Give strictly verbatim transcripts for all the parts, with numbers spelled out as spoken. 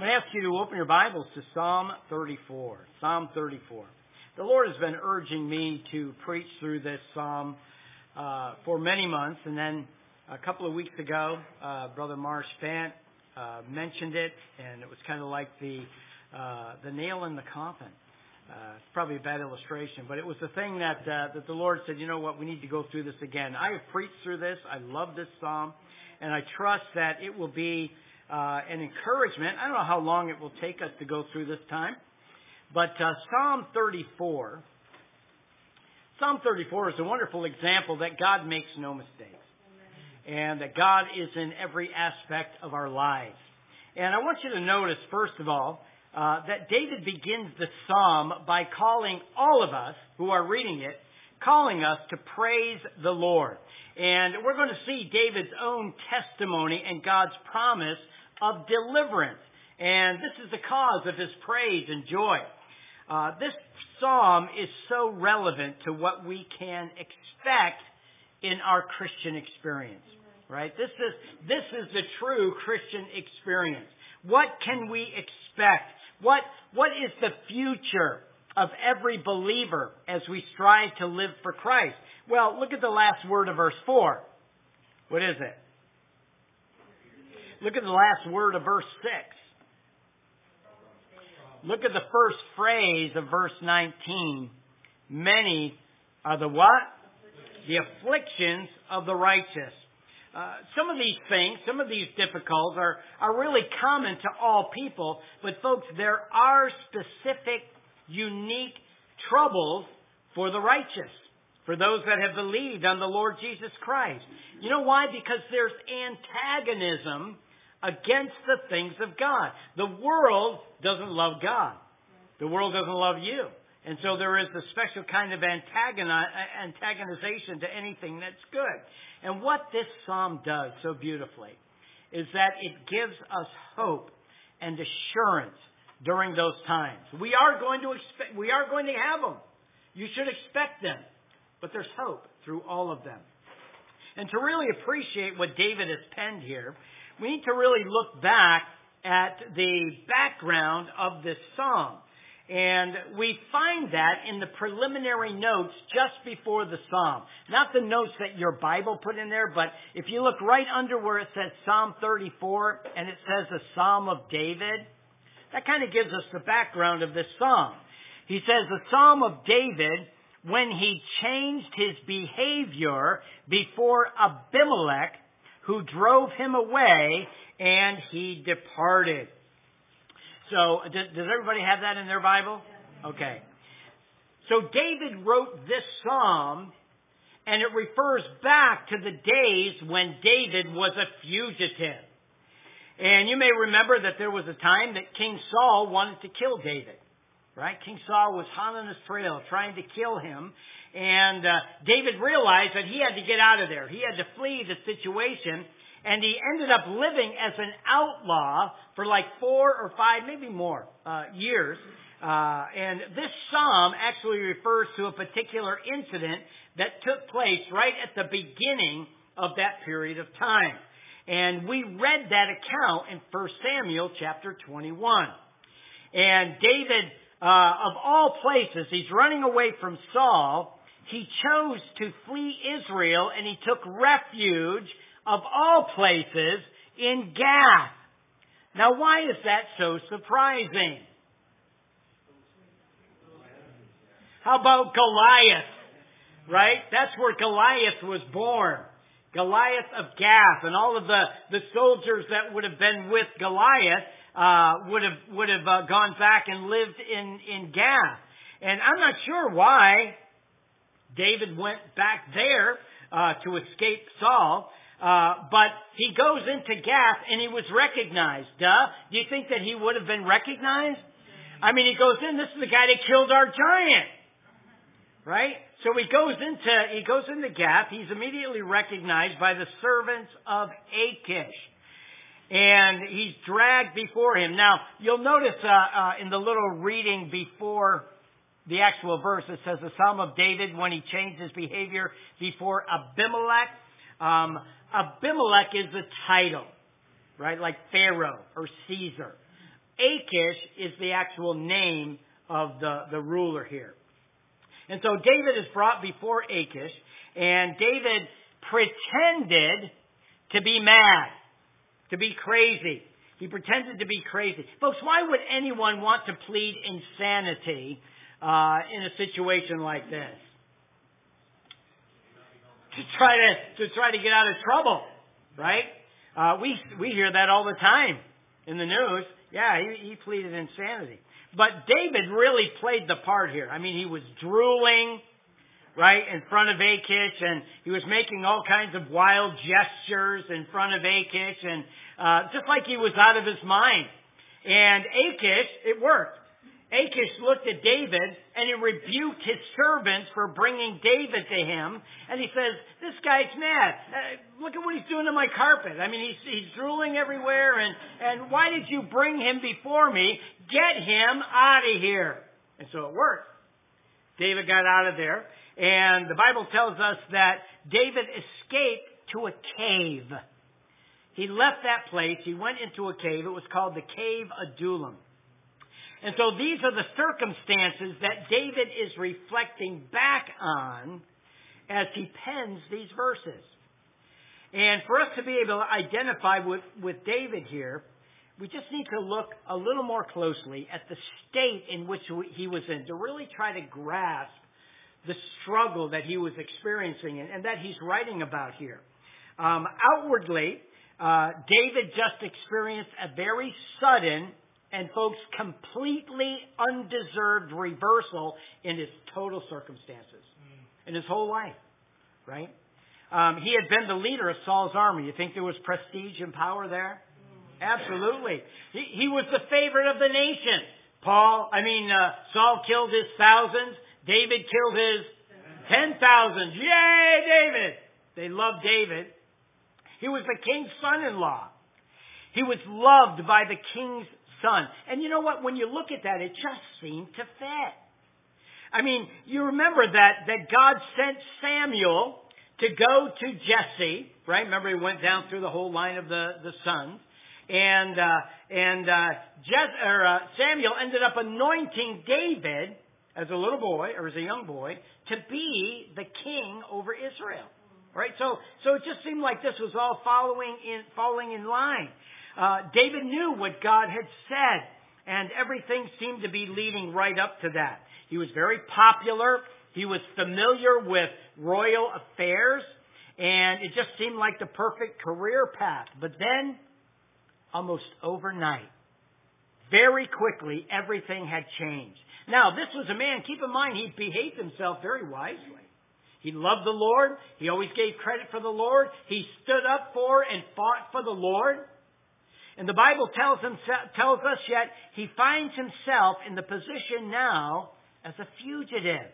I'm going to ask you to open your Bibles to Psalm thirty-four. Psalm thirty-four. The Lord has been urging me to preach through this psalm uh, for many months, and then a couple of weeks ago, uh, Brother Marsh Fant uh, mentioned it, and it was kind of like the uh, the nail in the coffin. Uh, it's probably a bad illustration, but it was the thing that uh, that the Lord said, you know what, we need to go through this again. I have preached through this. I love this psalm, and I trust that it will be uh, an encouragement. I don't know how long it will take us to go through this time, but uh, Psalm thirty-four, Psalm thirty-four is a wonderful example that God makes no mistakes, and that God is in every aspect of our lives. And I want you to notice, first of all, Uh, that David begins the psalm by calling all of us who are reading it, calling us to praise the Lord. And we're going to see David's own testimony and God's promise of deliverance. And this is the cause of his praise and joy. Uh, this psalm is so relevant to what we can expect in our Christian experience. Right? This is, this is the true Christian experience. What can we expect? What, what is the future of every believer as we strive to live for Christ? Well, look at the last word of verse four. What is it? Look at the last word of verse six. Look at the first phrase of verse nineteen. Many are the what? The afflictions of the righteous. Uh, some of these things, some of these difficulties are, are really common to all people. But folks, there are specific, unique troubles for the righteous, for those that have believed on the Lord Jesus Christ. You know why? Because there's antagonism against the things of God. The world doesn't love God. The world doesn't love you. And so there is a special kind of antagonization to anything that's good. And what this psalm does so beautifully is that it gives us hope and assurance during those times. We are going to expect, we are going to have them. You should expect them. But there's hope through all of them. And to really appreciate what David has penned here, we need to really look back at the background of this psalm. And we find that in the preliminary notes just before the psalm. Not the notes that your Bible put in there, but if you look right under where it says Psalm thirty-four and it says the Psalm of David, that kind of gives us the background of this psalm. He says the Psalm of David when he changed his behavior before Abimelech, who drove him away, and he departed. So, does, does everybody have that in their Bible? Okay. So, David wrote this psalm, and it refers back to the days when David was a fugitive. And you may remember that there was a time that King Saul wanted to kill David. Right? King Saul was hot on his trail, trying to kill him. And uh, David realized that he had to get out of there. He had to flee the situation. And he ended up living as an outlaw for like four or five, maybe more, uh, years. Uh, and this psalm actually refers to a particular incident that took place right at the beginning of that period of time. And we read that account in First Samuel chapter twenty-one. And David, uh, of all places, he's running away from Saul. He chose to flee Israel, and he took refuge of all places in Gath. Now, why is that so surprising? How about Goliath? Right? That's where Goliath was born. Goliath of Gath, and all of the, the soldiers that would have been with Goliath uh, would have would have uh, gone back and lived in, in Gath. And I'm not sure why David went back there uh, to escape Saul. Uh, but he goes into Gath and he was recognized. Duh. Do you think that he would have been recognized? I mean, he goes in, this is the guy that killed our giant. Right? So he goes into, he goes into Gath. He's immediately recognized by the servants of Achish. And he's dragged before him. Now, you'll notice, uh, uh, in the little reading before the actual verse, it says the Psalm of David when he changed his behavior before Abimelech. Um, Abimelech is the title, right? Like Pharaoh or Caesar. Achish is the actual name of the, the ruler here. And so David is brought before Achish, and David pretended to be mad, to be crazy. He pretended to be crazy. Folks, why would anyone want to plead insanity uh, in a situation like this? To try to to try to get out of trouble, right? Uh, we we hear that all the time in the news. Yeah, he, he pleaded insanity. But David really played the part here. I mean, he was drooling, right, in front of Achish, and he was making all kinds of wild gestures in front of Achish, and uh, just like he was out of his mind. And Achish, it worked. Achish looked at David, and he rebuked his servants for bringing David to him. And he says, this guy's mad. Uh, look at what he's doing to my carpet. I mean, he's, he's drooling everywhere. And, and why did you bring him before me? Get him out of here. And so it worked. David got out of there. And the Bible tells us that David escaped to a cave. He left that place. He went into a cave. It was called the Cave Adullam. And so these are the circumstances that David is reflecting back on as he pens these verses. And for us to be able to identify with, with David here, we just need to look a little more closely at the state in which he was in to really try to grasp the struggle that he was experiencing and, and that he's writing about here. Um, outwardly, uh, David just experienced a very sudden and, folks, completely undeserved reversal in his total circumstances, mm. in his whole life, right? Um, he had been the leader of Saul's army. You think there was prestige and power there? Mm. Absolutely. He, he was the favorite of the nation. Paul, I mean, uh, Saul killed his thousands. David killed his ten thousands. Yay, David! They loved David. He was the king's son-in-law. He was loved by the king's son. And you know what? When you look at that, it just seemed to fit. I mean, you remember that, that God sent Samuel to go to Jesse, right? Remember, he went down through the whole line of the, the sons. And, uh, and, uh, Jess, or, uh, Samuel ended up anointing David as a little boy, or as a young boy, to be the king over Israel. Right? So, so it just seemed like this was all following in, falling in line. Uh, David knew what God had said, and everything seemed to be leading right up to that. He was very popular. He was familiar with royal affairs, and it just seemed like the perfect career path. But then, almost overnight, very quickly, everything had changed. Now, this was a man, keep in mind, he behaved himself very wisely. He loved the Lord. He always gave credit for the Lord. He stood up for and fought for the Lord. And the Bible tells him, tells us yet he finds himself in the position now as a fugitive.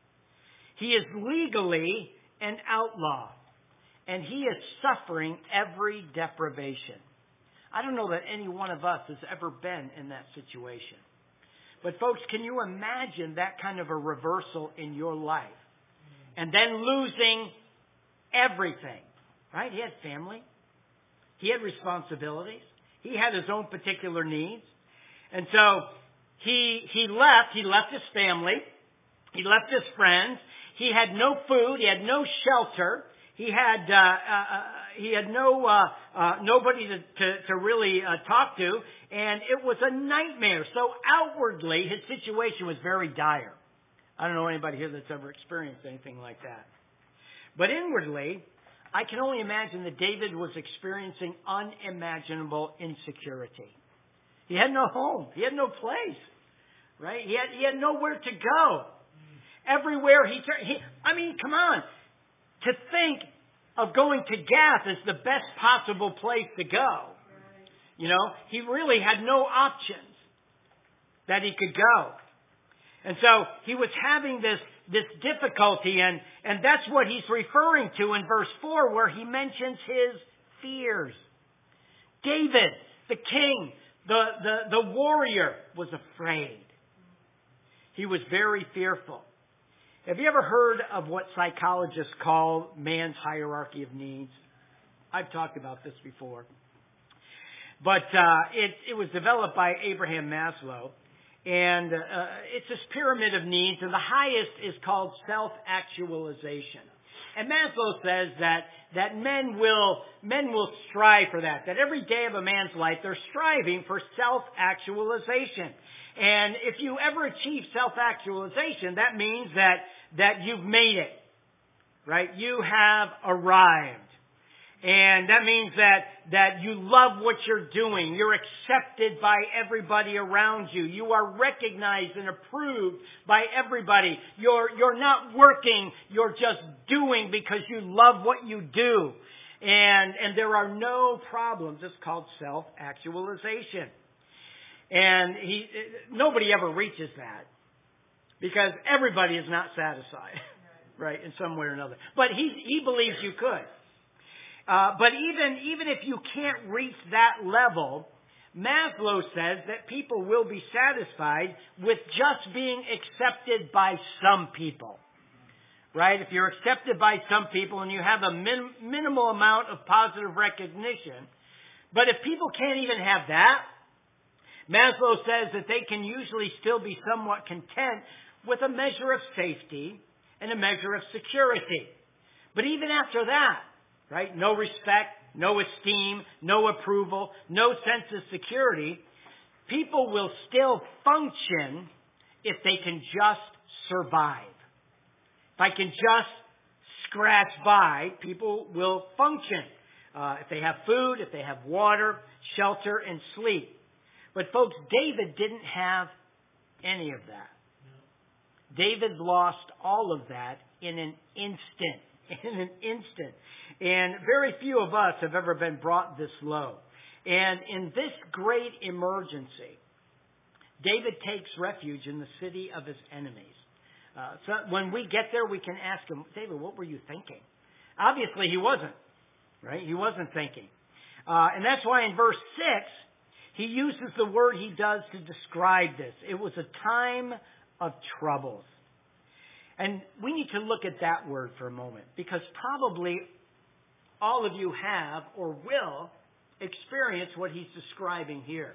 He is legally an outlaw, and he is suffering every deprivation. I don't know that any one of us has ever been in that situation. But folks, can you imagine that kind of a reversal in your life? And then losing everything, right? He had family. He had responsibilities. He had his own particular needs. And so he he left. He left his family. He left his friends. He had no food. He had no shelter. He had uh, uh, he had no uh, uh, nobody to to, to really uh, talk to, and it was a nightmare. So outwardly, his situation was very dire. I don't know anybody here that's ever experienced anything like that. But inwardly, I can only imagine that David was experiencing unimaginable insecurity. He had no home. He had no place, right? He had he had nowhere to go. Everywhere he turned, he, I mean, come on. To think of going to Gath as the best possible place to go. You know, he really had no options that he could go. And so he was having this, this difficulty, and, and that's what he's referring to in verse four, where he mentions his fears. David, the king, the, the, the warrior, was afraid. He was very fearful. Have you ever heard of what psychologists call man's hierarchy of needs? I've talked about this before. But uh, it, it was developed by Abraham Maslow. And uh, it's this pyramid of needs, and the highest is called self-actualization. And Maslow says that that men will men will strive for that. That every day of a man's life, they're striving for self-actualization. And if you ever achieve self-actualization, that means that that you've made it, right? You have arrived. And that means that, that you love what you're doing. You're accepted by everybody around you. You are recognized and approved by everybody. You're, you're not working. You're just doing because you love what you do. And, and there are no problems. It's called self-actualization. And he, nobody ever reaches that because everybody is not satisfied, right, in some way or another. But he, he believes you could. Uh, but even, even if you can't reach that level, Maslow says that people will be satisfied with just being accepted by some people. Right? If you're accepted by some people and you have a min- minimal amount of positive recognition, but if people can't even have that, Maslow says that they can usually still be somewhat content with a measure of safety and a measure of security. But even after that, right? No respect, no esteem, no approval, no sense of security. People will still function if they can just survive. If I can just scratch by, people will function. Uh, if they have food, if they have water, shelter, and sleep. But folks, David didn't have any of that. David lost all of that in an instant. In an instant. And very few of us have ever been brought this low. And in this great emergency, David takes refuge in the city of his enemies. Uh, so when we get there, we can ask him, David, what were you thinking? Obviously, he wasn't. Right? He wasn't thinking. Uh, and that's why in verse six, he uses the word he does to describe this. It was a time of troubles. And we need to look at that word for a moment, because probably all of you have or will experience what he's describing here.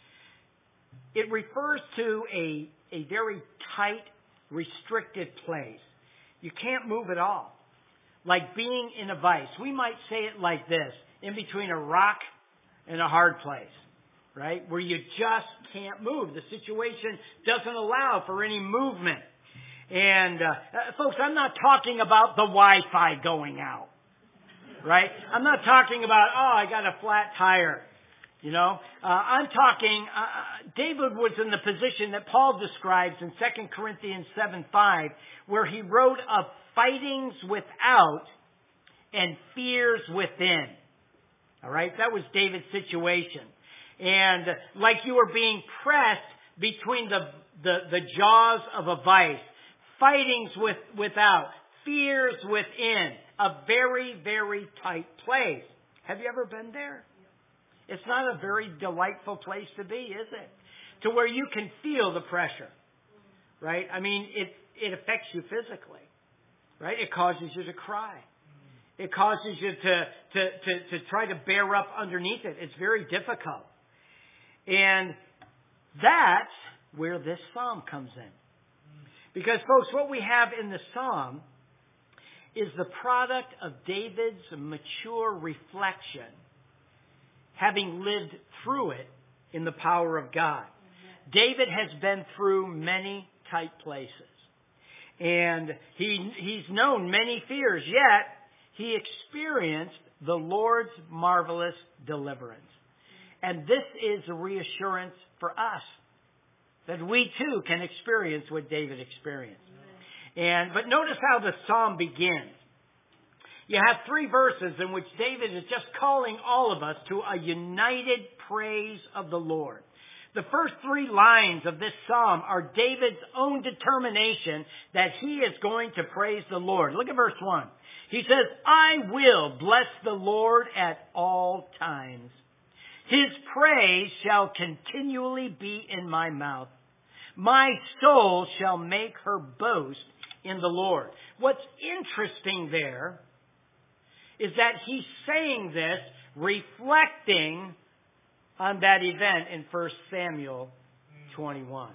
It refers to a, a very tight, restricted place. You can't move at all. Like being in a vice. We might say it like this, in between a rock and a hard place, right? Where you just can't move. The situation doesn't allow for any movement. And, uh, folks, I'm not talking about the Wi-Fi going out, right? I'm not talking about, oh, I got a flat tire, you know. Uh, I'm talking, uh, David was in the position that Paul describes in Second Corinthians seven five, where he wrote of fightings without and fears within. All right? That was David's situation. And uh, like you were being pressed between the, the, the jaws of a vice. Fightings with, without, fears within, a very, very tight place. Have you ever been there? It's not a very delightful place to be, is it? To where you can feel the pressure, right? I mean, it, it affects you physically, right? It causes you to cry. It causes you to, to, to, to try to bear up underneath it. It's very difficult. And that's where this psalm comes in. Because, folks, what we have in the psalm is the product of David's mature reflection, having lived through it in the power of God. Mm-hmm. David has been through many tight places. And he he's known many fears, yet he experienced the Lord's marvelous deliverance. And this is a reassurance for us, that we too can experience what David experienced. And but notice how the psalm begins. You have three verses in which David is just calling all of us to a united praise of the Lord. The first three lines of this psalm are David's own determination that he is going to praise the Lord. Look at verse one. He says, I will bless the Lord at all times. His praise shall continually be in my mouth. My soul shall make her boast in the Lord. What's interesting there is that he's saying this reflecting on that event in First Samuel twenty-one.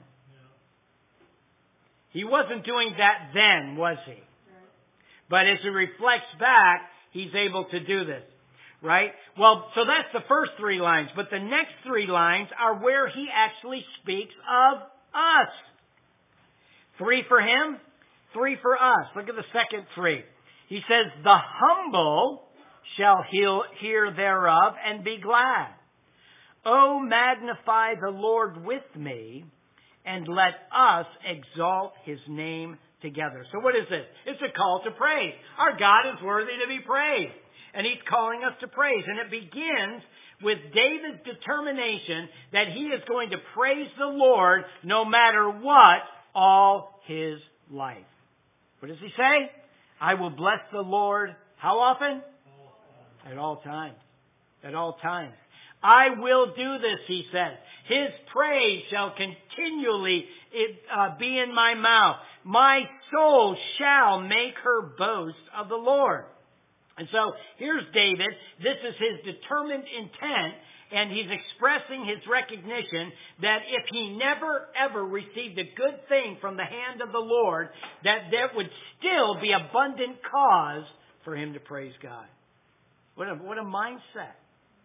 He wasn't doing that then, was he? But as he reflects back, he's able to do this. Right? Well, so that's the first three lines. But the next three lines are where he actually speaks of us. Three for him, three for us. Look at the second three. He says, the humble shall hear thereof and be glad. Oh, magnify the Lord with me, and let us exalt his name together. So what is this? It's a call to praise. Our God is worthy to be praised. And he's calling us to praise. And it begins with David's determination that he is going to praise the Lord no matter what all his life. What does he say? I will bless the Lord. How often? At all times. At all times. I will do this, he says. His praise shall continually uh, be in my mouth. My soul shall make her boast of the Lord. And so here's David. This is his determined intent, and he's expressing his recognition that if he never ever received a good thing from the hand of the Lord, that there would still be abundant cause for him to praise God. What a, what a mindset.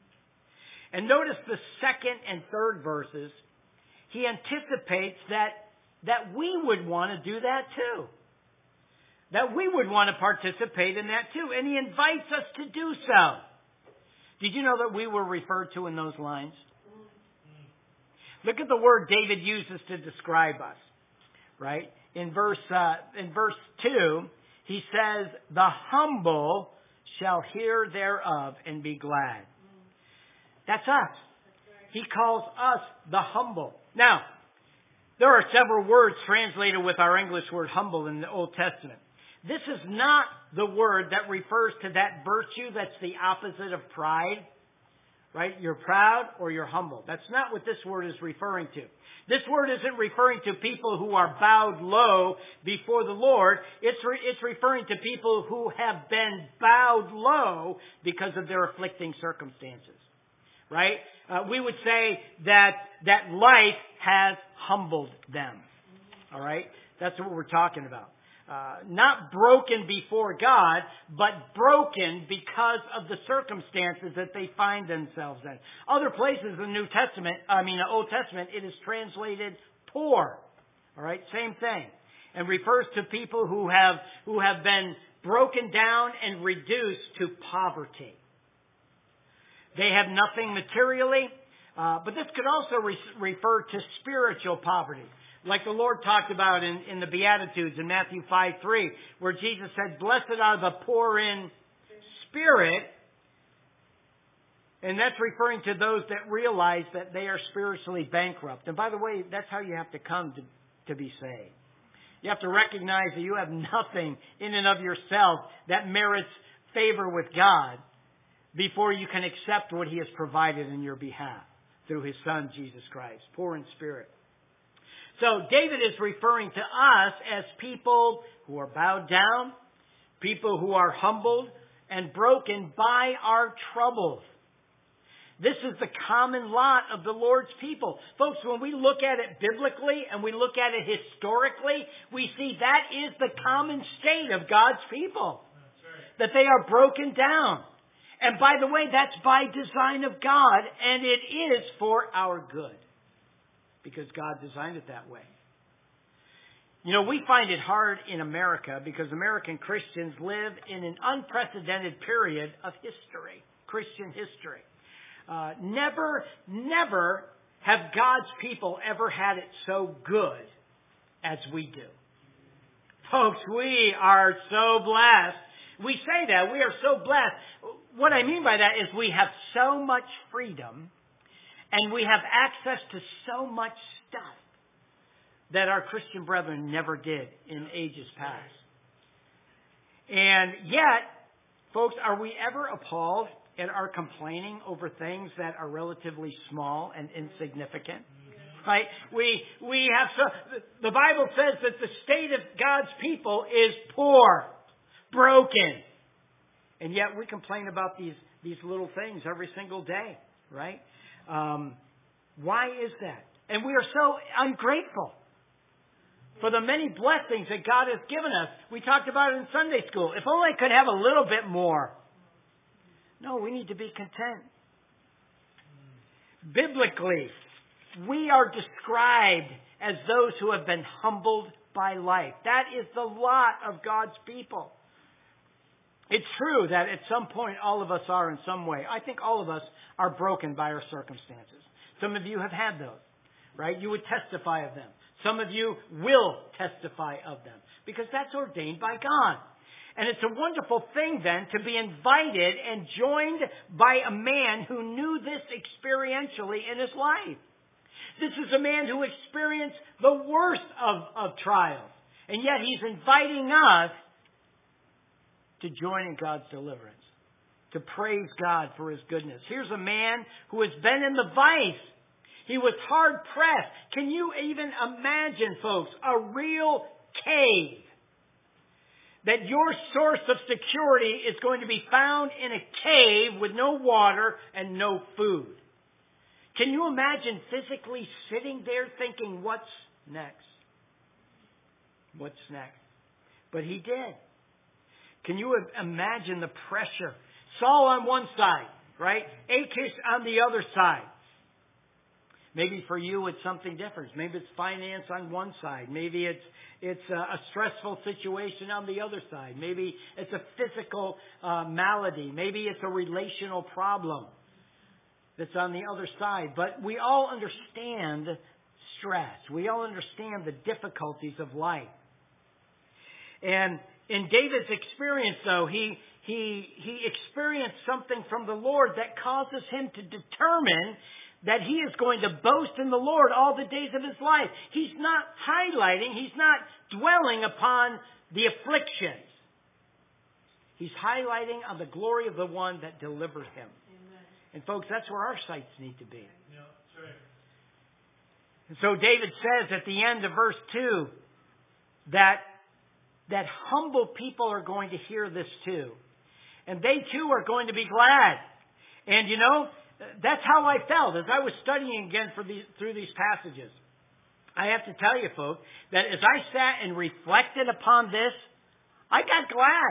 And notice the second and third verses. He anticipates that, that we would want to do that too. That we would want to participate in that too. And he invites us to do so. Did you know that we were referred to in those lines? Look at the word David uses to describe us. Right? In verse, uh, in verse two, he says, the humble shall hear thereof and be glad. That's us. He calls us the humble. Now, there are several words translated with our English word humble in the Old Testament. This is not the word that refers to that virtue that's the opposite of pride. Right? You're proud or you're humble. That's not what this word is referring to. This word isn't referring to people who are bowed low before the Lord. It's, re- it's referring to people who have been bowed low because of their afflicting circumstances. Right? Uh, we would say that that life has humbled them. All right? That's what we're talking about. Uh, not broken before God, but broken because of the circumstances that they find themselves in. Other places in the New Testament, I mean the Old Testament, it is translated poor. All right? Same thing. And refers to people who have, who have been broken down and reduced to poverty. They have nothing materially, uh, but this could also re- refer to spiritual poverty. Like the Lord talked about in, in the Beatitudes in Matthew five three, where Jesus said, blessed are the poor in spirit. And that's referring to those that realize that they are spiritually bankrupt. And by the way, that's how you have to come to, to be saved. You have to recognize that you have nothing in and of yourself that merits favor with God before you can accept what He has provided in your behalf through His Son, Jesus Christ, poor in spirit. So David is referring to us as people who are bowed down, people who are humbled and broken by our troubles. This is the common lot of the Lord's people. Folks, when we look at it biblically and we look at it historically, we see that is the common state of God's people. That's right. That they are broken down. And by the way, that's by design of God, and it is for our good. Because God designed it that way. You know, we find it hard in America because American Christians live in an unprecedented period of history, Christian history. Uh, never, never have God's people ever had it so good as we do. Folks, we are so blessed. We say that, we are so blessed. What I mean by that is we have so much freedom and we have access to so much stuff that our Christian brethren never did in ages past. And yet, folks, are we ever appalled at our complaining over things that are relatively small and insignificant? Right? We we have so the Bible says that the state of God's people is poor, broken. And yet we complain about these, these little things every single day, right? Um, why is that? And we are so ungrateful for the many blessings that God has given us. We talked about it in Sunday school. If only I could have a little bit more. No, we need to be content. Biblically, we are described as those who have been humbled by life. That is the lot of God's people. It's true that at some point all of us are in some way. I think all of us are broken by our circumstances. Some of you have had those, right? You would testify of them. Some of you will testify of them because that's ordained by God. And it's a wonderful thing then to be invited and joined by a man who knew this experientially in his life. This is a man who experienced the worst of, of trials. And yet he's inviting us to join in God's deliverance, to praise God for His goodness. Here's a man who has been in the vice. He was hard pressed. Can you even imagine, folks, a real cave? That your source of security is going to be found in a cave with no water and no food. Can you imagine physically sitting there thinking, what's next? What's next? But he did. Can you imagine the pressure? Saul on one side, right? Achish on the other side. Maybe for you it's something different. Maybe it's finance on one side. Maybe it's it's a, a stressful situation on the other side. Maybe it's a physical uh, malady. Maybe it's a relational problem that's on the other side. But we all understand stress. We all understand the difficulties of life. And in David's experience, though, he he he experienced something from the Lord that causes him to determine that he is going to boast in the Lord all the days of his life. He's not highlighting, he's not dwelling upon the afflictions. He's highlighting on the glory of the one that delivered him. Amen. And folks, that's where our sights need to be. Yeah, that's right. And so David says at the end of verse two that that humble people are going to hear this too. And they too are going to be glad. And you know, that's how I felt as I was studying again for these, through these passages. I have to tell you, folks, that as I sat and reflected upon this, I got glad.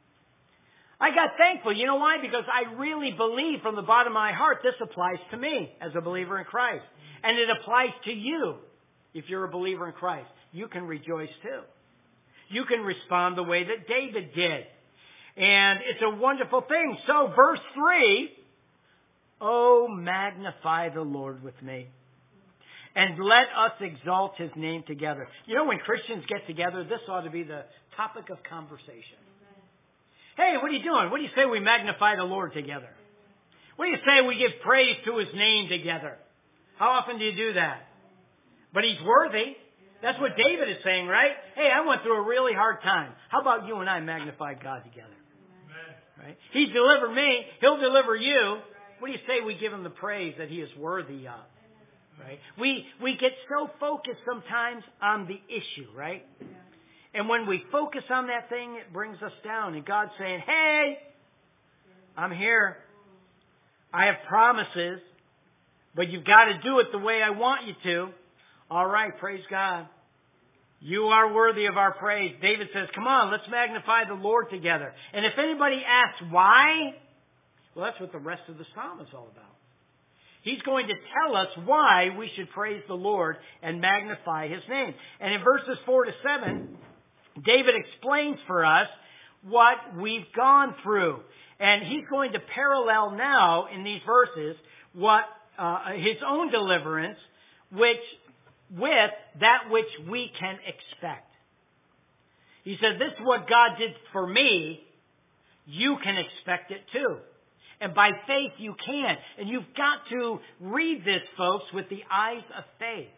I got thankful. You know why? Because I really believe from the bottom of my heart this applies to me as a believer in Christ. And it applies to you if you're a believer in Christ. You can rejoice too. You can respond the way that David did. And it's a wonderful thing. So verse three, oh, magnify the Lord with me, and let us exalt His name together. You know, when Christians get together, this ought to be the topic of conversation. Hey, what are you doing? What do you say we magnify the Lord together? What do you say we give praise to His name together? How often do you do that? But He's worthy. That's what David is saying, right? Hey, I went through a really hard time. How about you and I magnify God together? Right? He delivered me. He'll deliver you. What do you say we give Him the praise that He is worthy of? Right? We we get so focused sometimes on the issue, right? And when we focus on that thing, it brings us down. And God's saying, hey, I'm here. I have promises, but you've got to do it the way I want you to. All right, praise God. You are worthy of our praise. David says, come on, let's magnify the Lord together. And if anybody asks why, well, that's what the rest of the psalm is all about. He's going to tell us why we should praise the Lord and magnify His name. And in verses four to seven, David explains for us what we've gone through. And he's going to parallel now in these verses what uh, his own deliverance, which with that which we can expect. He said, this is what God did for me. You can expect it too. And by faith you can. And you've got to read this, folks, with the eyes of faith.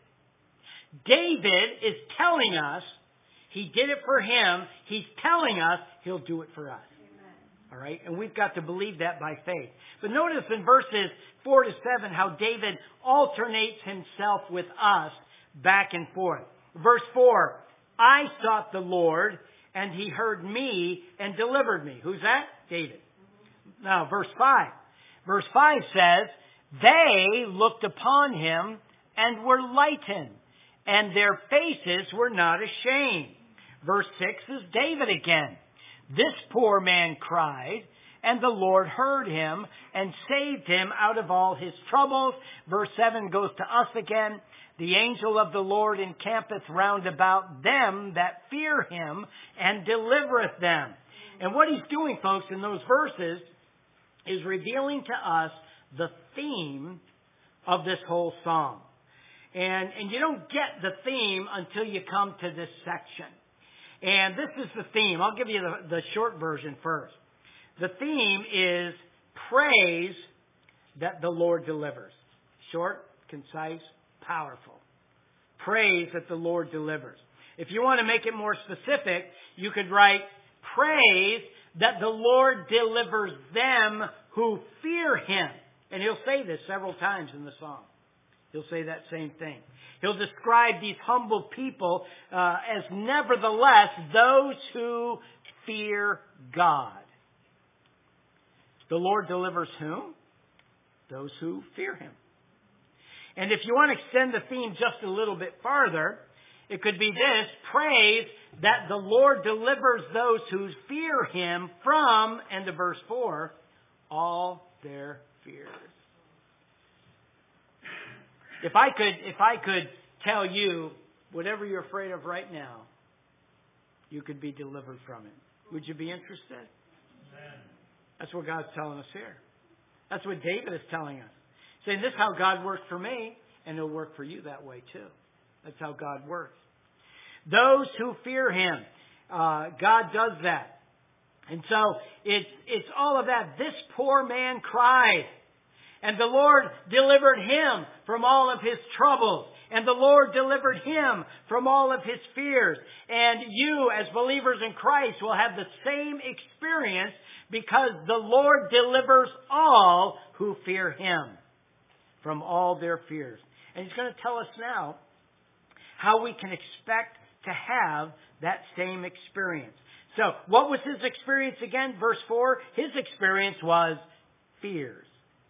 David is telling us He did it for him. He's telling us He'll do it for us. Amen. All right? And we've got to believe that by faith. But notice in verses four to seven how David alternates himself with us back and forth. Verse four, I sought the Lord, and He heard me and delivered me. Who's that? David. Now, verse five. Verse five says They looked upon him and were lightened, and their faces were not ashamed. Verse six is David again. This poor man cried, and the Lord heard him and saved him out of all his troubles. Verse seven goes to us again. The angel of the Lord encampeth round about them that fear him and delivereth them. And what he's doing, folks, in those verses is revealing to us the theme of this whole psalm. And, and you don't get the theme until you come to this section. And this is the theme. I'll give you the, the short version first. The theme is praise that the Lord delivers. Short, concise, powerful. Praise that the Lord delivers. If you want to make it more specific, you could write praise that the Lord delivers them who fear him. And he'll say this several times in the psalm. He'll say that same thing. He'll describe these humble people uh, as nevertheless those who fear God. The Lord delivers whom? Those who fear him. And if you want to extend the theme just a little bit farther, it could be this: praise that the Lord delivers those who fear him from, and to verse four, all their fears. If I could, if I could tell you whatever you're afraid of right now, you could be delivered from it. Would you be interested? Amen. That's what God's telling us here. That's what David is telling us. Saying, this is how God worked for me, and it'll work for you that way too. That's how God works. Those who fear him, uh, God does that. And so it's, it's all of that. This poor man cried, and the Lord delivered him from all of his troubles. And the Lord delivered him from all of his fears. And you, as believers in Christ, will have the same experience because the Lord delivers all who fear him from all their fears. And he's going to tell us now how we can expect to have that same experience. So, what was his experience again? Verse four, his experience was fears.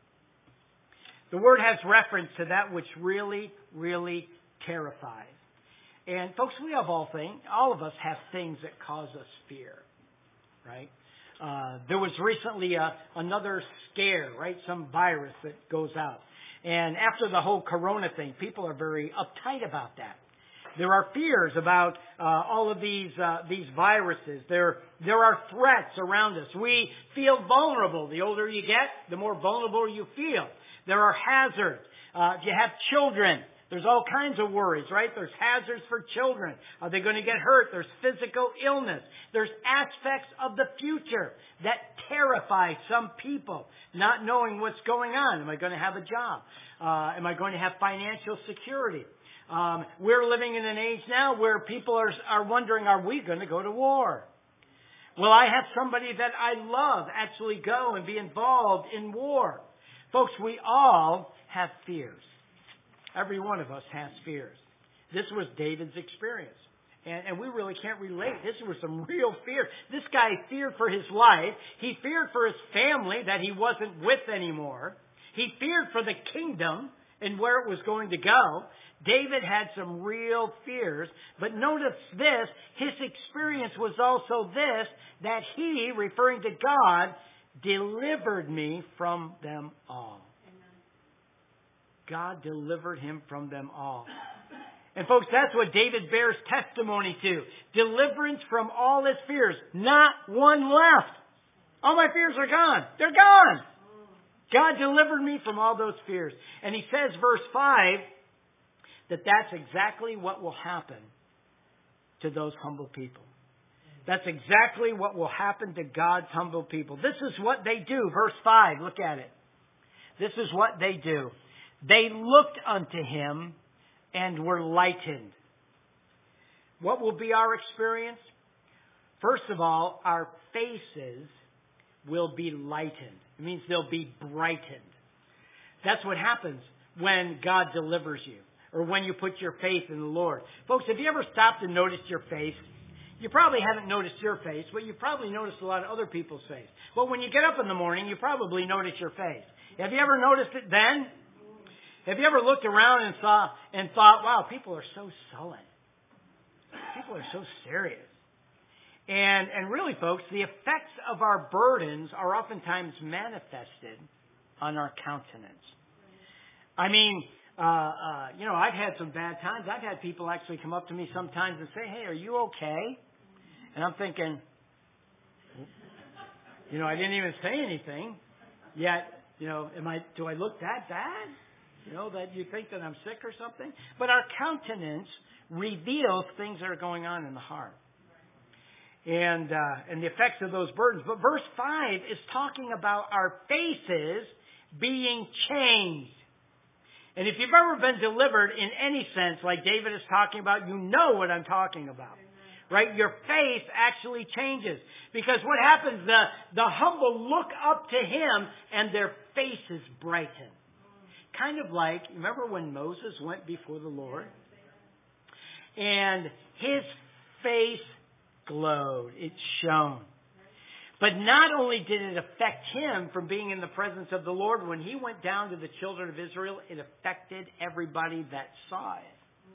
The word has reference to that which really, really terrifies. And folks, we have all things, all of us have things that cause us fear, right? Uh, there was recently a, another scare, right? Some virus that goes out. And after the whole corona thing, people are very uptight about that. There are fears about uh, all of these uh, these viruses. There there are threats around us. We feel vulnerable. The older you get, the more vulnerable you feel. There are hazards. Uh, if you have children, there's all kinds of worries, right? There's hazards for children. Are they going to get hurt? There's physical illness. There's aspects of the future that terrify some people, not knowing what's going on. Am I going to have a job? Uh, am I going to have financial security? Um, we're living in an age now where people are, are wondering, are we going to go to war? Will I have somebody that I love actually go and be involved in war? Folks, we all have fears. Every one of us has fears. This was David's experience. And, and we really can't relate. This was some real fear. This guy feared for his life. He feared for his family that he wasn't with anymore. He feared for the kingdom and where it was going to go. David had some real fears. But notice this, his experience was also this, that he, referring to God, delivered me from them all. God delivered him from them all. And folks, that's what David bears testimony to. Deliverance from all his fears. Not one left. All my fears are gone. They're gone. God delivered me from all those fears. And he says, verse five, that that's exactly what will happen to those humble people. That's exactly what will happen to God's humble people. This is what they do. Verse five, look at it. This is what they do. They looked unto him and were lightened. What will be our experience? First of all, our faces will be lightened. It means they'll be brightened. That's what happens when God delivers you, or when you put your faith in the Lord. Folks, have you ever stopped and noticed your face? You probably haven't noticed your face, but you probably noticed a lot of other people's face. But when you get up in the morning, you probably notice your face. Have you ever noticed it then? Have you ever looked around and saw and thought, wow, people are so sullen. People are so serious. And and really, folks, the effects of our burdens are oftentimes manifested on our countenance. I mean, uh, uh, you know, I've had some bad times. I've had people actually come up to me sometimes and say, hey, are you okay? And I'm thinking, you know, I didn't even say anything. Yet, you know, am I? Do I look that bad? You know, that you think that I'm sick or something? But our countenance reveals things that are going on in the heart. And uh, and the effects of those burdens. But verse five is talking about our faces being changed. And if you've ever been delivered in any sense, like David is talking about, you know what I'm talking about. Right? Your face actually changes. Because what happens, the, the humble look up to him and their faces brighten. Kind of like, remember when Moses went before the Lord? And his face glowed. It shone. But not only did it affect him from being in the presence of the Lord, when he went down to the children of Israel, it affected everybody that saw it.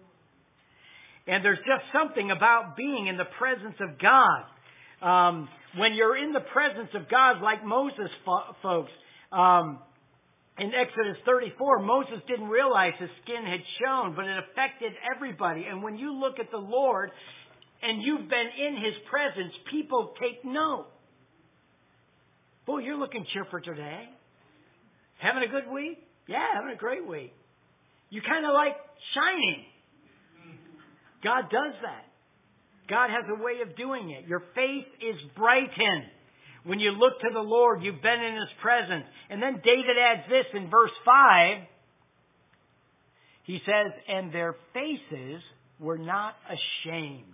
And there's just something about being in the presence of God. Um, when you're in the presence of God, like Moses, fo- folks, um, in Exodus thirty-four, Moses didn't realize his skin had shone, but it affected everybody. And when you look at the Lord and you've been in his presence, people take note. Boy, you're looking chipper today. Having a good week? Yeah, having a great week. You kind of like shining. God does that. God has a way of doing it. Your face is brightened. When you look to the Lord, you've been in his presence. And then David adds this in verse five. He says, and their faces were not ashamed.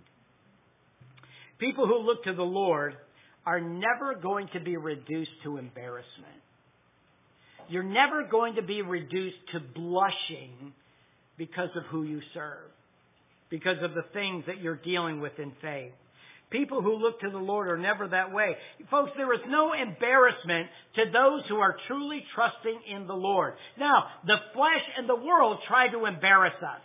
People who look to the Lord are never going to be reduced to embarrassment. You're never going to be reduced to blushing because of who you serve, because of the things that you're dealing with in faith. People who look to the Lord are never that way. Folks, there is no embarrassment to those who are truly trusting in the Lord. Now, the flesh and the world try to embarrass us.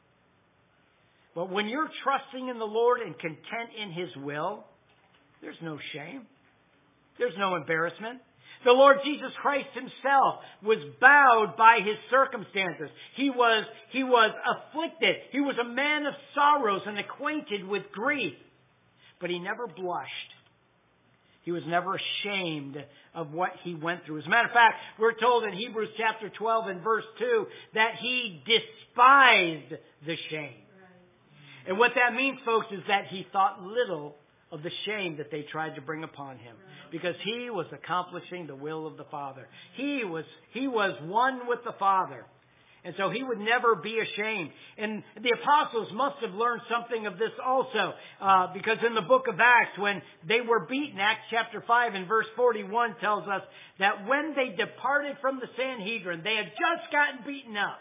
But when you're trusting in the Lord and content in his will, there's no shame. There's no embarrassment. The Lord Jesus Christ himself was bowed by his circumstances. He was, he was afflicted. He was a man of sorrows and acquainted with grief. But he never blushed. He was never ashamed of what he went through. As a matter of fact, we're told in Hebrews chapter twelve and verse two that he despised the shame. And what that means, folks, is that he thought little of the shame that they tried to bring upon him, because he was accomplishing the will of the Father. He was he was one with the Father. And so he would never be ashamed. And the apostles must have learned something of this also, uh, because in the book of Acts, when they were beaten, Acts chapter five and verse forty-one tells us that when they departed from the Sanhedrin, they had just gotten beaten up.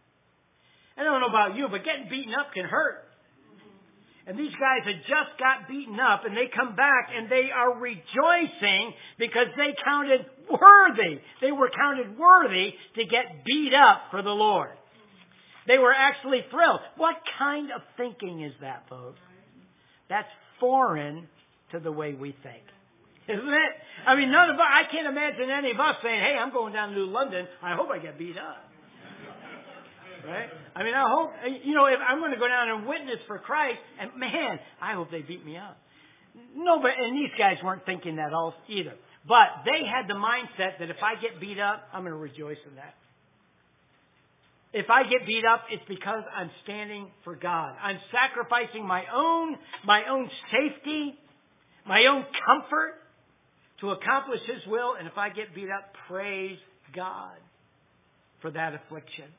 I don't know about you, but getting beaten up can hurt. And these guys had just got beaten up, and they come back and they are rejoicing because they counted worthy. They were counted worthy to get beat up for the Lord. They were actually thrilled. What kind of thinking is that, folks? That's foreign to the way we think. Isn't it? I mean, none of us, I can't imagine any of us saying, hey, I'm going down to New London. I hope I get beat up. Right? I mean, I hope, you know, if I'm going to go down and witness for Christ, and man, I hope they beat me up. No, but, and these guys weren't thinking that all either. But they had the mindset that if I get beat up, I'm going to rejoice in that. If I get beat up, it's because I'm standing for God. I'm sacrificing my own, my own safety, my own comfort to accomplish his will. And if I get beat up, praise God for that affliction.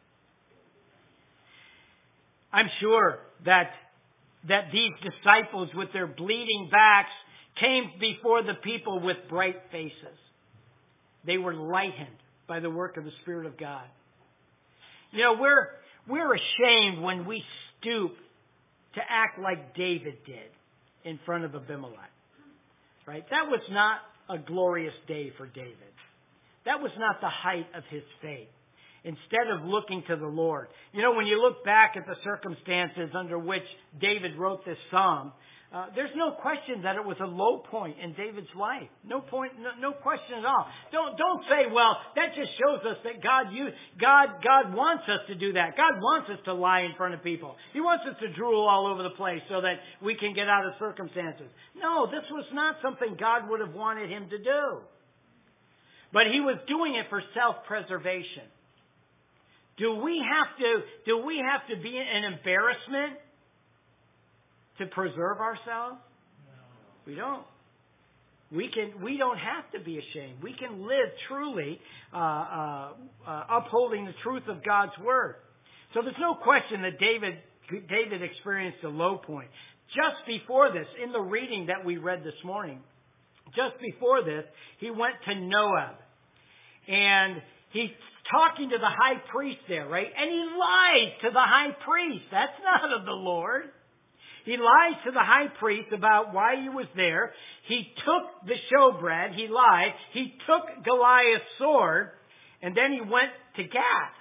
I'm sure that that these disciples with their bleeding backs came before the people with bright faces. They were lightened by the work of the Spirit of God. You know, we're we're ashamed when we stoop to act like David did in front of Abimelech. Right? That was not a glorious day for David. That was not the height of his faith. Instead of looking to the Lord. You know, when you look back at the circumstances under which David wrote this psalm, uh, there's no question that it was a low point in David's life. No point, no, no question at all. Don't don't say, well, that just shows us that God, you, God, God wants us to do that. God wants us to lie in front of people. He wants us to drool all over the place so that we can get out of circumstances. No, this was not something God would have wanted him to do. But he was doing it for self-preservation. Do we have to, do we have to be an embarrassment to preserve ourselves? No. We don't. We can, we don't have to be ashamed. We can live truly, uh, uh, uh, upholding the truth of God's Word. So there's no question that David, David experienced a low point. Just before this, in the reading that we read this morning, just before this, he went to Noab. And he's talking to the high priest there, right? And he lies to the high priest. That's not of the Lord. He lies to the high priest about why he was there. He took the showbread. He lied. He took Goliath's sword. And then he went to Gath.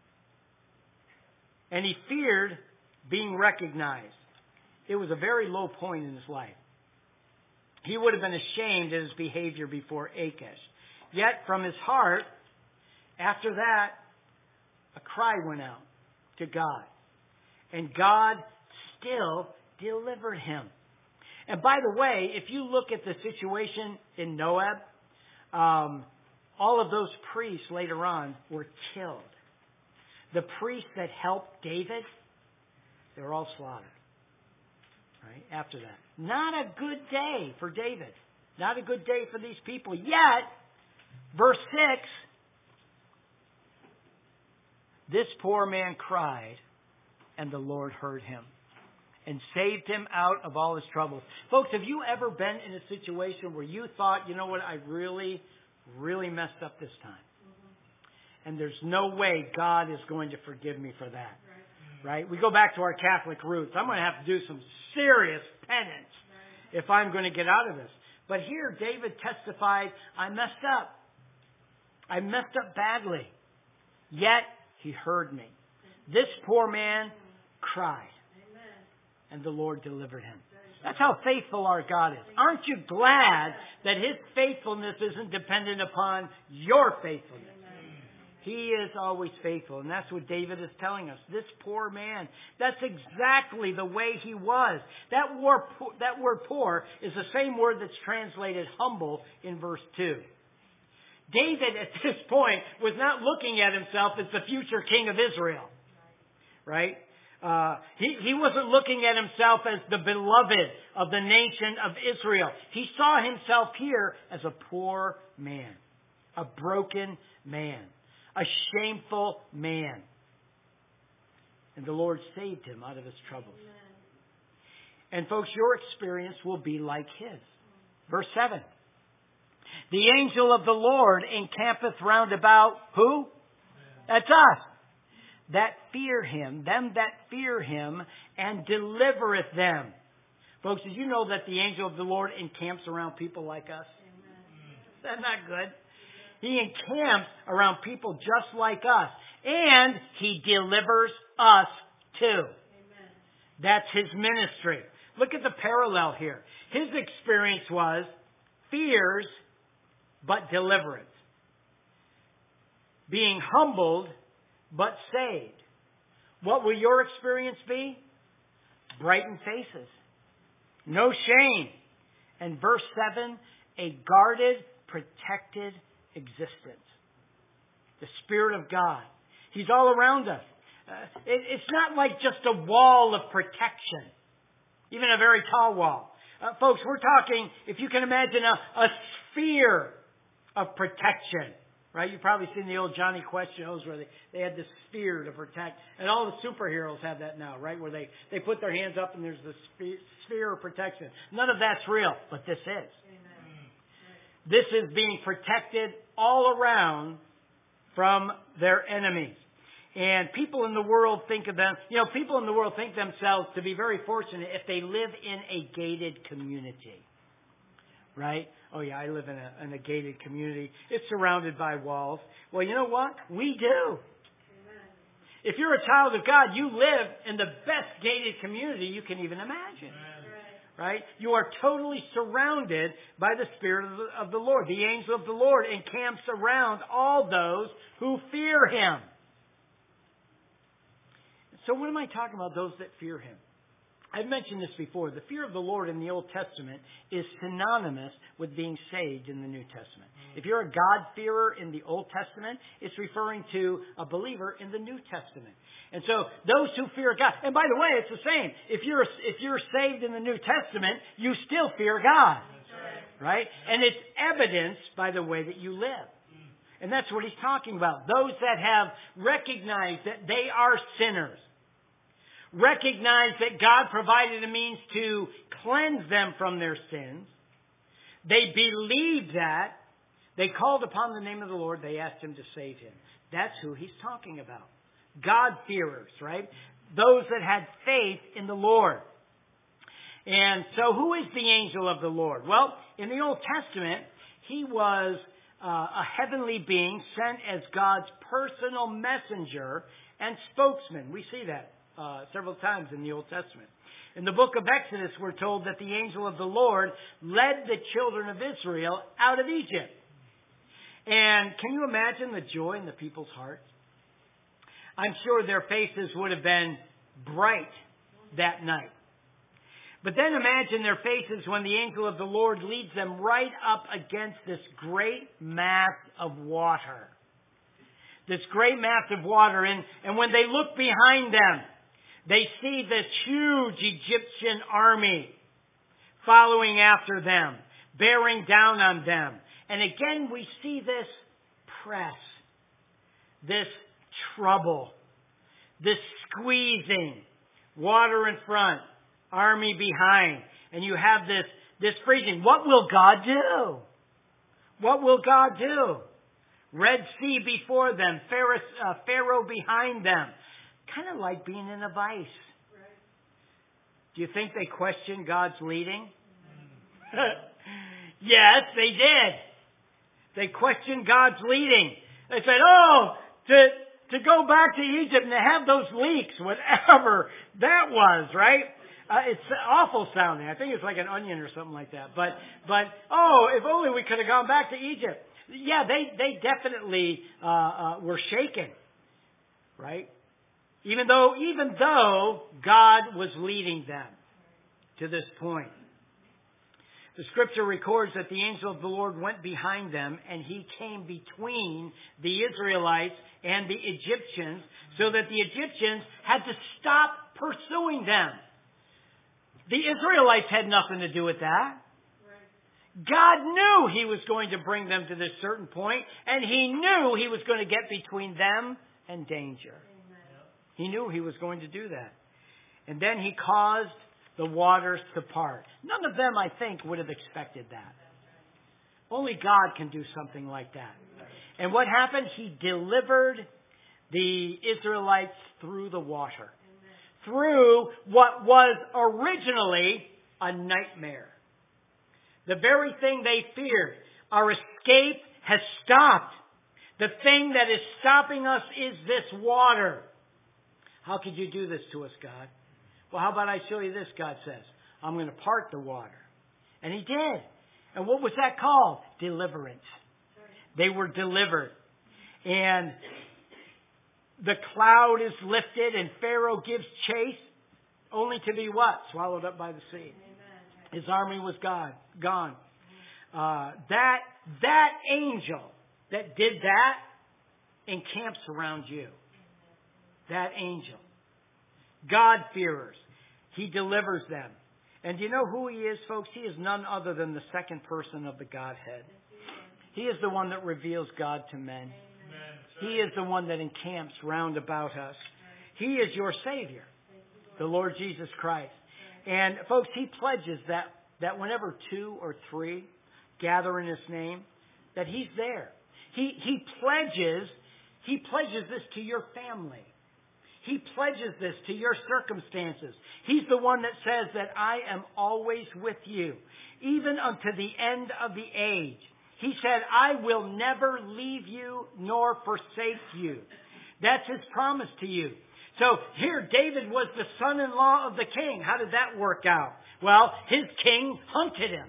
And he feared being recognized. It was a very low point in his life. He would have been ashamed of his behavior before Achish. Yet from his heart, after that, a cry went out to God. And God still delivered him. And by the way, if you look at the situation in Noab, um, all of those priests later on were killed. The priests that helped David, they were all slaughtered. Right? After that. Not a good day for David. Not a good day for these people. Yet, verse six, this poor man cried, and the Lord heard him and saved him out of all his troubles. Folks, have you ever been in a situation where you thought, you know what, I really, really messed up this time? Mm-hmm. And there's no way God is going to forgive me for that. Right? Right? We go back to our Catholic roots. I'm going to have to do some serious penance right. if I'm going to get out of this. But here, David testified, I messed up. I messed up badly. Yet, he heard me. This poor man cried. And the Lord delivered him. That's how faithful our God is. Aren't you glad that His faithfulness isn't dependent upon your faithfulness? He is always faithful. And that's what David is telling us. This poor man, that's exactly the way he was. That word, that word poor is the same word that's translated humble in verse two. David at this point was not looking at himself as the future king of Israel. Right? Uh, he, he wasn't looking at himself as the beloved of the nation of Israel. He saw himself here as a poor man, a broken man, a shameful man. And the Lord saved him out of his troubles. Amen. And folks, your experience will be like his. Verse seven. The angel of the Lord encampeth round about who? That's us. That fear him, them that fear him, and delivereth them. Folks, did you know that the angel of the Lord encamps around people like us? Amen. Is that not good? He encamps around people just like us. And he delivers us too. Amen. That's his ministry. Look at the parallel here. His experience was fears, but deliverance. Being humbled, but saved. What will your experience be? Brightened faces. No shame. And verse seven, a guarded, protected existence. The Spirit of God. He's all around us. Uh, it, it's not like just a wall of protection. Even a very tall wall. Uh, folks, we're talking, if you can imagine, a, a sphere of protection. Right? You've probably seen the old Johnny Quest shows where they, they had this sphere to protect. And all the superheroes have that now, right? Where they, they put their hands up and there's the sphere of protection. None of that's real, but this is. Amen. This is being protected all around from their enemies. And people in the world think of them, you know, people in the world think themselves to be very fortunate if they live in a gated community. Right? Oh yeah, I live in a, in a gated community. It's surrounded by walls. Well, you know what? We do. If you're a child of God, you live in the best gated community you can even imagine. Right? You are totally surrounded by the Spirit of the, of the Lord. The angel of the Lord encamps around all those who fear Him. So what am I talking about, those that fear Him? I've mentioned this before. The fear of the Lord in the Old Testament is synonymous with being saved in the New Testament. If you're a God-fearer in the Old Testament, it's referring to a believer in the New Testament. And so those who fear God, and by the way, it's the same. If you're if you're saved in the New Testament, you still fear God. Right? And it's evidenced by the way that you live. And that's what he's talking about. Those that have recognized that they are sinners. Recognize that God provided a means to cleanse them from their sins. They believed that. They called upon the name of the Lord. They asked Him to save him. That's who he's talking about. God-fearers, right? Those that had faith in the Lord. And so who is the angel of the Lord? Well, in the Old Testament, he was uh, a heavenly being sent as God's personal messenger and spokesman. We see that uh, several times in the Old Testament. In the book of Exodus, we're told that the angel of the Lord led the children of Israel out of Egypt. And can you imagine the joy in the people's hearts? I'm sure their faces would have been bright that night. But then imagine their faces when the angel of the Lord leads them right up against this great mass of water. This great mass of water. And, and when they look behind them, they see this huge Egyptian army following after them, bearing down on them. And again, we see this press, this trouble, this squeezing, water in front, army behind, and you have this, this freezing. What will God do? What will God do? Red Sea before them, Pharaoh, uh, Pharaoh behind them. Kind of like being in a vice. Right. Do you think they questioned God's leading? Yes, they did. They questioned God's leading. They said, oh, to, to go back to Egypt and to have those leaks, whatever that was, right? Uh, it's awful sounding. I think it's like an onion or something like that. But, but oh, if only we could have gone back to Egypt. Yeah, they, they definitely uh, uh, were shaken, right? Even though, even though God was leading them to this point. The scripture records that the angel of the Lord went behind them and he came between the Israelites and the Egyptians so that the Egyptians had to stop pursuing them. The Israelites had nothing to do with that. God knew He was going to bring them to this certain point, and He knew He was going to get between them and danger. He knew He was going to do that. And then He caused the waters to part. None of them, I think, would have expected that. Only God can do something like that. And what happened? He delivered the Israelites through the water. Through what was originally a nightmare. The very thing they feared. Our escape has stopped. The thing that is stopping us is this water. How could you do this to us, God? Well, how about I show you this, God says. I'm going to part the water. And He did. And what was that called? Deliverance. They were delivered. And the cloud is lifted and Pharaoh gives chase, only to be what? Swallowed up by the sea. Amen. His army was gone. gone. Uh, that, that angel that did that encamps around you. That angel. God-fearers. He delivers them. And do you know who He is, folks? He is none other than the second person of the Godhead. He is the one that reveals God to men. He is the one that encamps round about us. He is your Savior, the Lord Jesus Christ. And folks, He pledges that, that whenever two or three gather in His name, that He's there. He, he pledges, He pledges this to your family. He pledges this to your circumstances. He's the one that says that I am always with you, even unto the end of the age. He said, I will never leave you nor forsake you. That's His promise to you. So here, David was the son-in-law of the king. How did that work out? Well, his king hunted him.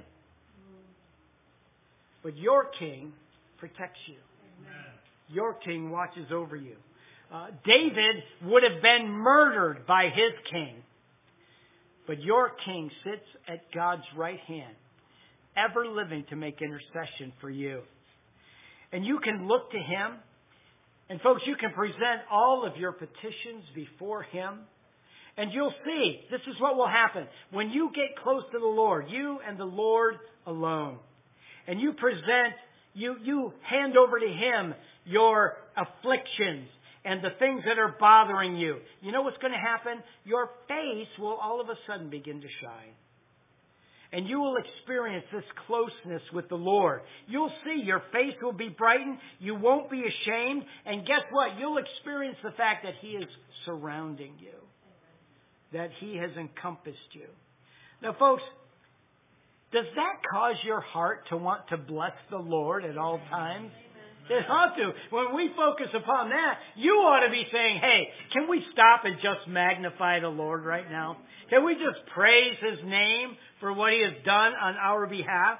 But your king protects you. Your king watches over you. Uh, David would have been murdered by his king. But your king sits at God's right hand, ever living to make intercession for you. And you can look to Him. And folks, you can present all of your petitions before Him. And you'll see, this is what will happen. When you get close to the Lord, you and the Lord alone, and you present, you, you hand over to Him your afflictions and the things that are bothering you. You know what's going to happen? Your face will all of a sudden begin to shine. And you will experience this closeness with the Lord. You'll see your face will be brightened. You won't be ashamed. And guess what? You'll experience the fact that He is surrounding you. That He has encompassed you. Now, folks, does that cause your heart to want to bless the Lord at all times? It ought to. When we focus upon that, you ought to be saying, hey, can we stop and just magnify the Lord right now? Can we just praise His name for what He has done on our behalf?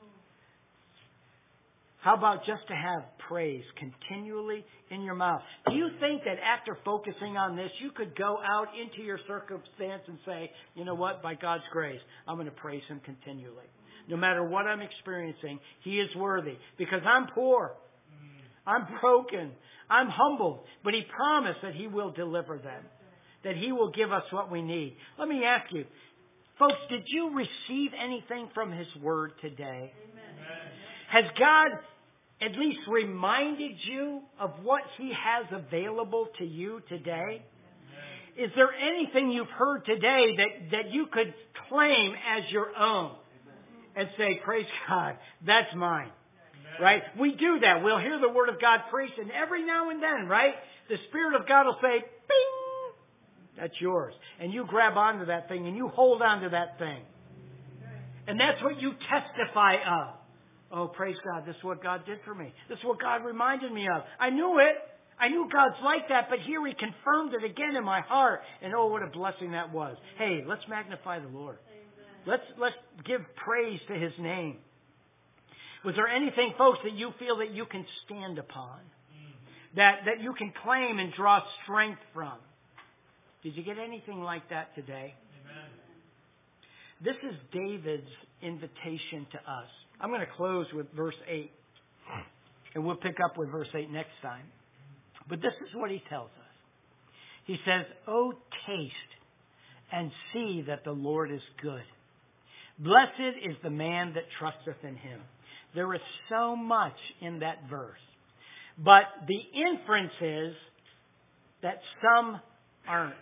How about just to have praise continually in your mouth? Do you think that after focusing on this, you could go out into your circumstance and say, you know what, by God's grace, I'm going to praise Him continually. No matter what I'm experiencing, He is worthy. Because I'm poor. I'm broken. I'm humbled. But He promised that He will deliver them. That He will give us what we need. Let me ask you, folks, did you receive anything from His Word today? Amen. Has God at least reminded you of what He has available to you today? Amen. Is there anything you've heard today that, that you could claim as your own and say, praise God, that's mine? Right? We do that. We'll hear the Word of God preached, and every now and then, right, the Spirit of God will say, bing, that's yours. And you grab onto that thing, and you hold on to that thing. And that's what you testify of. Oh, praise God, this is what God did for me. This is what God reminded me of. I knew it. I knew God's like that, but here He confirmed it again in my heart. And oh, what a blessing that was. Hey, let's magnify the Lord. Let's, let's give praise to His name. Was there anything, folks, that you feel that you can stand upon? That, that you can claim and draw strength from? Did you get anything like that today? Amen. This is David's invitation to us. I'm going to close with verse eight. And we'll pick up with verse eight next time. But this is what he tells us. He says, "Oh, taste and see that the Lord is good. Blessed is the man that trusteth in Him." There is so much in that verse. But the inference is that some aren't.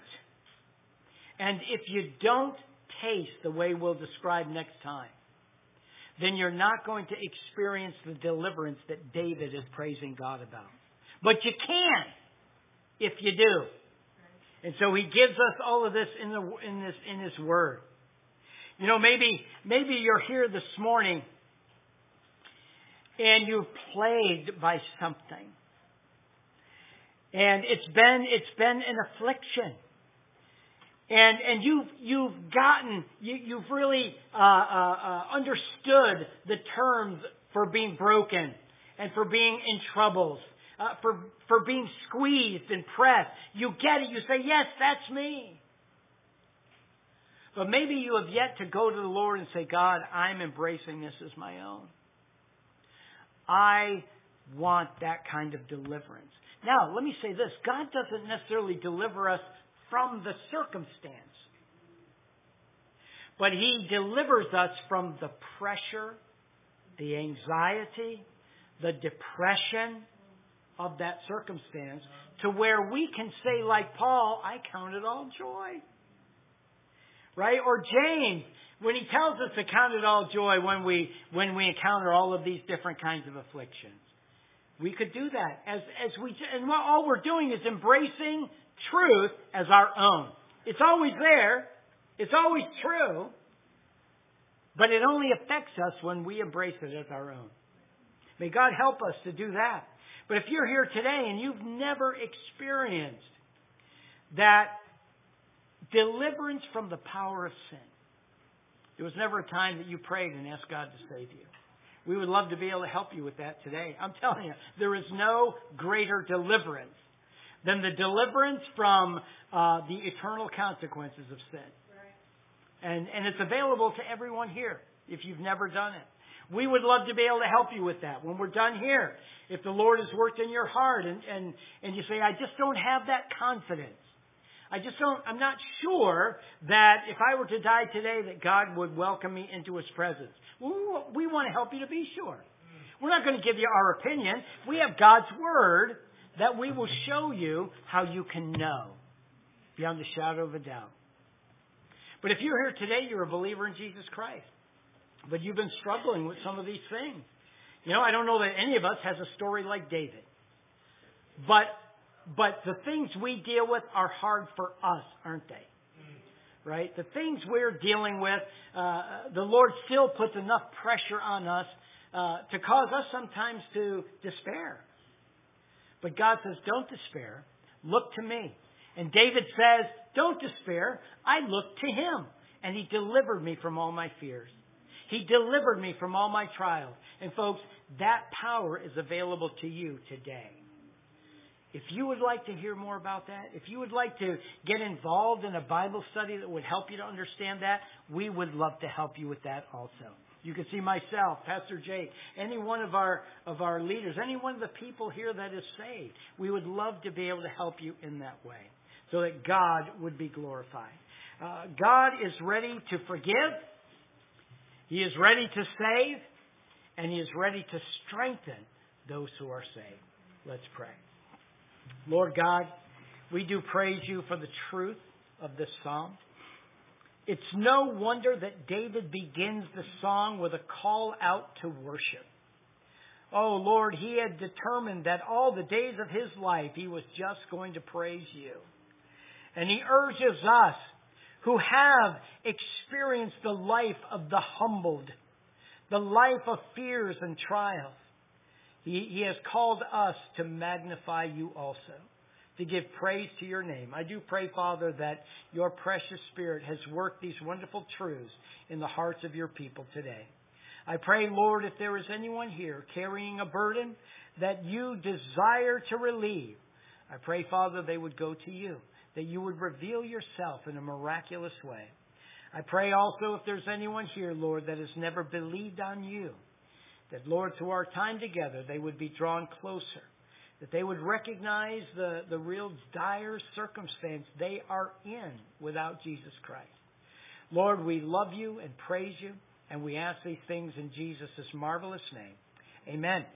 And if you don't taste the way we'll describe next time, then you're not going to experience the deliverance that David is praising God about. But you can if you do. And so he gives us all of this in the in this in his word. You know, maybe maybe you're here this morning and you're plagued by something. And it's been it's been an affliction. And and you've you've gotten you you've really uh, uh, uh, understood the terms for being broken and for being in troubles, uh, for for being squeezed and pressed. You get it. You say, yes, that's me. But maybe you have yet to go to the Lord and say, God, I'm embracing this as my own. I want that kind of deliverance. Now, let me say this. God doesn't necessarily deliver us from the circumstance. But He delivers us from the pressure, the anxiety, the depression of that circumstance to where we can say like Paul, I count it all joy. Right? Or James, when he tells us to count it all joy when we when we encounter all of these different kinds of afflictions. We could do that as as we and all we're doing is embracing truth as our own. It's always there. It's always true. But it only affects us when we embrace it as our own. May God help us to do that. But if you're here today and you've never experienced that deliverance from the power of sin, there was never a time that you prayed and asked God to save you. We would love to be able to help you with that today. I'm telling you, there is no greater deliverance than the deliverance from uh, the eternal consequences of sin. And, and it's available to everyone here if you've never done it. We would love to be able to help you with that. When we're done here, if the Lord has worked in your heart and, and, and you say, I just don't have that confidence. I just don't, I'm not sure that if I were to die today that God would welcome me into His presence. Well, we want to help you to be sure. We're not going to give you our opinion. We have God's Word that we will show you how you can know beyond the shadow of a doubt. But if you're here today, you're a believer in Jesus Christ. But you've been struggling with some of these things. You know, I don't know that any of us has a story like David. But but the things we deal with are hard for us, aren't they? Right? The things we're dealing with, uh, the Lord still puts enough pressure on us uh, to cause us sometimes to despair. But God says, don't despair. Look to me. And David says, don't despair. I look to Him. And He delivered me from all my fears. He delivered me from all my trials. And folks, that power is available to you today. If you would like to hear more about that, if you would like to get involved in a Bible study that would help you to understand that, we would love to help you with that also. You can see myself, Pastor Jake, any one of our of our leaders, any one of the people here that is saved. We would love to be able to help you in that way so that God would be glorified. Uh, God is ready to forgive. He is ready to save. And He is ready to strengthen those who are saved. Let's pray. Lord God, we do praise You for the truth of this psalm. It's no wonder that David begins the song with a call out to worship. Oh Lord, he had determined that all the days of his life he was just going to praise You. And he urges us who have experienced the life of the humbled, the life of fears and trials. He, he has called us to magnify You also, to give praise to Your name. I do pray, Father, that Your precious Spirit has worked these wonderful truths in the hearts of Your people today. I pray, Lord, if there is anyone here carrying a burden that You desire to relieve, I pray, Father, they would go to You, that You would reveal Yourself in a miraculous way. I pray also if there's anyone here, Lord, that has never believed on You, that, Lord, through our time together, they would be drawn closer, that they would recognize the, the real dire circumstance they are in without Jesus Christ. Lord, we love You and praise You, and we ask these things in Jesus' marvelous name. Amen.